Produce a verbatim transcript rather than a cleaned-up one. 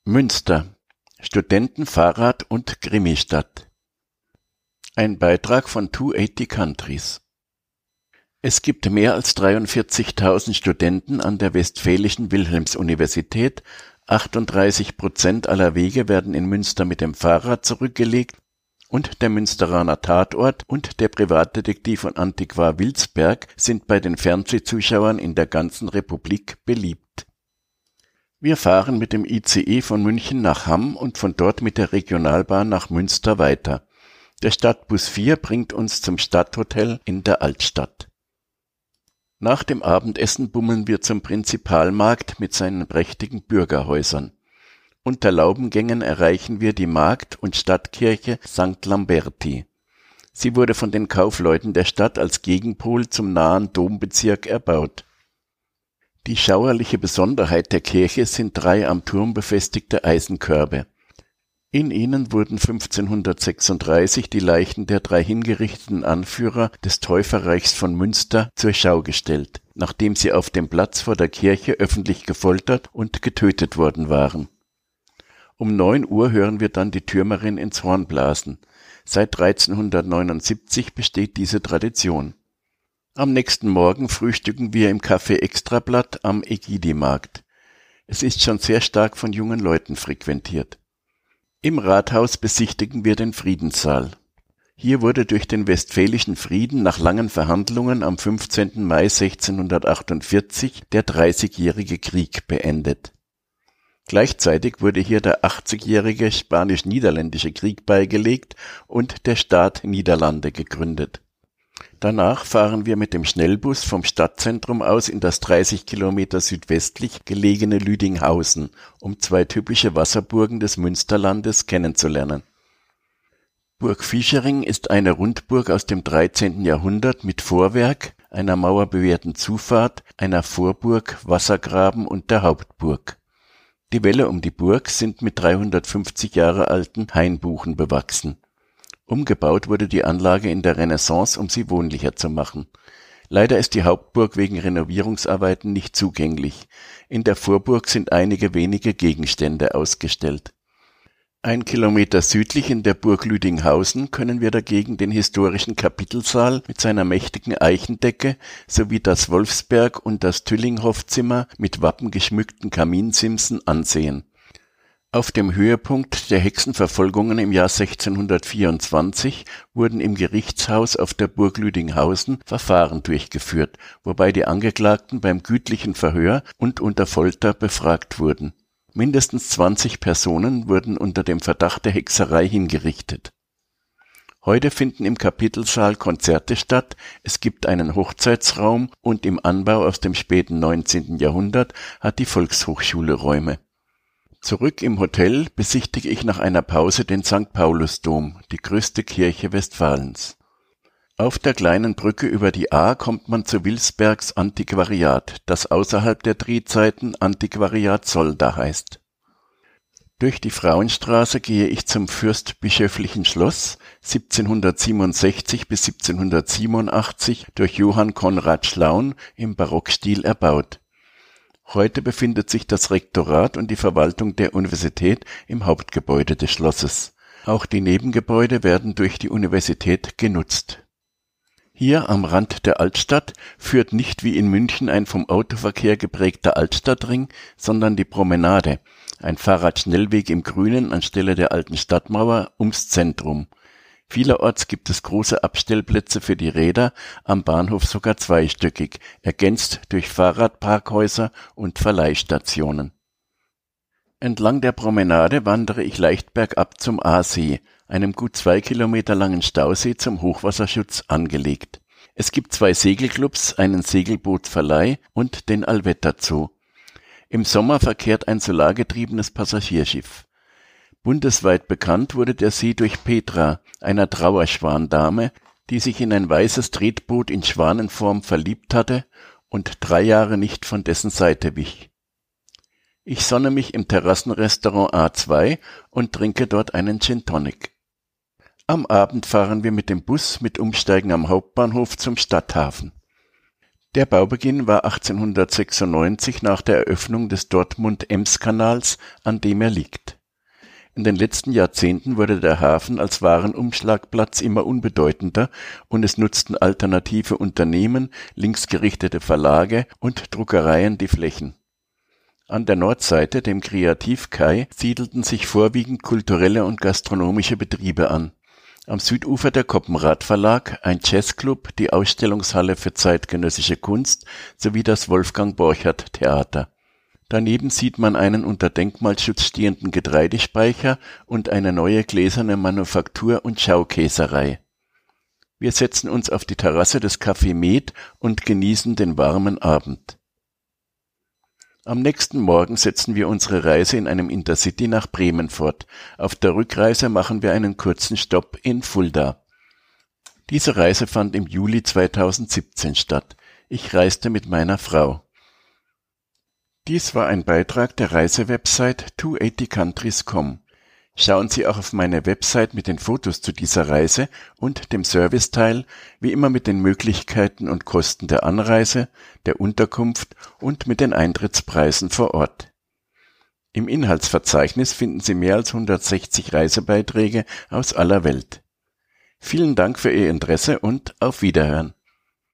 Münster: Studenten, Fahrrad und Krimistadt. Ein Beitrag von zweihundertachtzig Countries. Es gibt mehr als dreiundvierzigtausend Studenten an der Westfälischen Wilhelms-Universität, achtunddreißig Prozent aller Wege werden in Münster mit dem Fahrrad zurückgelegt und der Münsteraner Tatort und der Privatdetektiv und Antiquar Wilsberg sind bei den Fernsehzuschauern in der ganzen Republik beliebt. Wir fahren mit dem I C E von München nach Hamm und von dort mit der Regionalbahn nach Münster weiter. Der Stadtbus vier bringt uns zum Stadthotel in der Altstadt. Nach dem Abendessen bummeln wir zum Prinzipalmarkt mit seinen prächtigen Bürgerhäusern. Unter Laubengängen erreichen wir die Markt- und Stadtkirche Sankt Lamberti. Sie wurde von den Kaufleuten der Stadt als Gegenpol zum nahen Dombezirk erbaut. Die schauerliche Besonderheit der Kirche sind drei am Turm befestigte Eisenkörbe. In ihnen wurden fünfzehnhundertsechsunddreißig die Leichen der drei hingerichteten Anführer des Täuferreichs von Münster zur Schau gestellt, nachdem sie auf dem Platz vor der Kirche öffentlich gefoltert und getötet worden waren. Um neun Uhr hören wir dann die Türmerin ins Horn blasen. Seit dreizehnhundertneunundsiebzig besteht diese Tradition. Am nächsten Morgen frühstücken wir im Café Extrablatt am Ägidimarkt. Es ist schon sehr stark von jungen Leuten frequentiert. Im Rathaus besichtigen wir den Friedenssaal. Hier wurde durch den Westfälischen Frieden nach langen Verhandlungen am fünfzehnten Mai sechzehnhundertachtundvierzig der Dreißigjährige Krieg beendet. Gleichzeitig wurde hier der achtzigjährige Spanisch-Niederländische Krieg beigelegt und der Staat Niederlande gegründet. Danach fahren wir mit dem Schnellbus vom Stadtzentrum aus in das dreißig Kilometer südwestlich gelegene Lüdinghausen, um zwei typische Wasserburgen des Münsterlandes kennenzulernen. Burg Vischering ist eine Rundburg aus dem dreizehnten Jahrhundert mit Vorwerk, einer mauerbewehrten Zufahrt, einer Vorburg, Wassergraben und der Hauptburg. Die Wälle um die Burg sind mit dreihundertfünfzig Jahre alten Hainbuchen bewachsen. Umgebaut wurde die Anlage in der Renaissance, um sie wohnlicher zu machen. Leider ist die Hauptburg wegen Renovierungsarbeiten nicht zugänglich. In der Vorburg sind einige wenige Gegenstände ausgestellt. Ein Kilometer südlich in der Burg Lüdinghausen können wir dagegen den historischen Kapitelsaal mit seiner mächtigen Eichendecke sowie das Wolfsberg und das Tüllinghoff-Zimmer mit wappengeschmückten Kaminsimsen ansehen. Auf dem Höhepunkt der Hexenverfolgungen im Jahr sechzehnhundertvierundzwanzig wurden im Gerichtshaus auf der Burg Lüdinghausen Verfahren durchgeführt, wobei die Angeklagten beim gütlichen Verhör und unter Folter befragt wurden. Mindestens zwanzig Personen wurden unter dem Verdacht der Hexerei hingerichtet. Heute finden im Kapitelsaal Konzerte statt, es gibt einen Hochzeitsraum und im Anbau aus dem späten neunzehnten Jahrhundert hat die Volkshochschule Räume. Zurück im Hotel besichtige ich nach einer Pause den Sankt Paulusdom, die größte Kirche Westfalens. Auf der kleinen Brücke über die Aa kommt man zu Wilsbergs Antiquariat, das außerhalb der Drehzeiten Antiquariat Solda heißt. Durch die Frauenstraße gehe ich zum Fürstbischöflichen Schloss, siebzehnhundertsiebenundsechzig bis siebzehnhundertsiebenundachtzig durch Johann Conrad Schlaun im Barockstil erbaut. Heute befindet sich das Rektorat und die Verwaltung der Universität im Hauptgebäude des Schlosses. Auch die Nebengebäude werden durch die Universität genutzt. Hier am Rand der Altstadt führt nicht wie in München ein vom Autoverkehr geprägter Altstadtring, sondern die Promenade, ein Fahrradschnellweg im Grünen anstelle der alten Stadtmauer, ums Zentrum. Vielerorts gibt es große Abstellplätze für die Räder, am Bahnhof sogar zweistöckig, ergänzt durch Fahrradparkhäuser und Verleihstationen. Entlang der Promenade wandere ich leicht bergab zum Aasee, einem gut zwei Kilometer langen Stausee zum Hochwasserschutz angelegt. Es gibt zwei Segelclubs, einen Segelbootverleih und den Alvetta Zoo. Im Sommer verkehrt ein solargetriebenes Passagierschiff. Bundesweit bekannt wurde der See durch Petra, einer Trauerschwandame, die sich in ein weißes Tretboot in Schwanenform verliebt hatte und drei Jahre nicht von dessen Seite wich. Ich sonne mich im Terrassenrestaurant A zwei und trinke dort einen Gin Tonic. Am Abend fahren wir mit dem Bus mit Umsteigen am Hauptbahnhof zum Stadthafen. Der Baubeginn war achtzehnhundertsechsundneunzig nach der Eröffnung des Dortmund-Ems-Kanals, an dem er liegt. In den letzten Jahrzehnten wurde der Hafen als Warenumschlagplatz immer unbedeutender und es nutzten alternative Unternehmen, linksgerichtete Verlage und Druckereien die Flächen. An der Nordseite, dem Kreativkai, siedelten sich vorwiegend kulturelle und gastronomische Betriebe an. Am Südufer der Koppenrad Verlag, ein Jazzclub, die Ausstellungshalle für zeitgenössische Kunst sowie das Wolfgang-Borchardt-Theater. Daneben sieht man einen unter Denkmalschutz stehenden Getreidespeicher und eine neue gläserne Manufaktur und Schaukäserei. Wir setzen uns auf die Terrasse des Café Med und genießen den warmen Abend. Am nächsten Morgen setzen wir unsere Reise in einem Intercity nach Bremen fort. Auf der Rückreise machen wir einen kurzen Stopp in Fulda. Diese Reise fand im Juli zweitausendsiebzehn statt. Ich reiste mit meiner Frau. Dies war ein Beitrag der Reisewebsite zweihundert countries punkt com. Schauen Sie auch auf meine Website mit den Fotos zu dieser Reise und dem Serviceteil, wie immer mit den Möglichkeiten und Kosten der Anreise, der Unterkunft und mit den Eintrittspreisen vor Ort. Im Inhaltsverzeichnis finden Sie mehr als hundertsechzig Reisebeiträge aus aller Welt. Vielen Dank für Ihr Interesse und auf Wiederhören.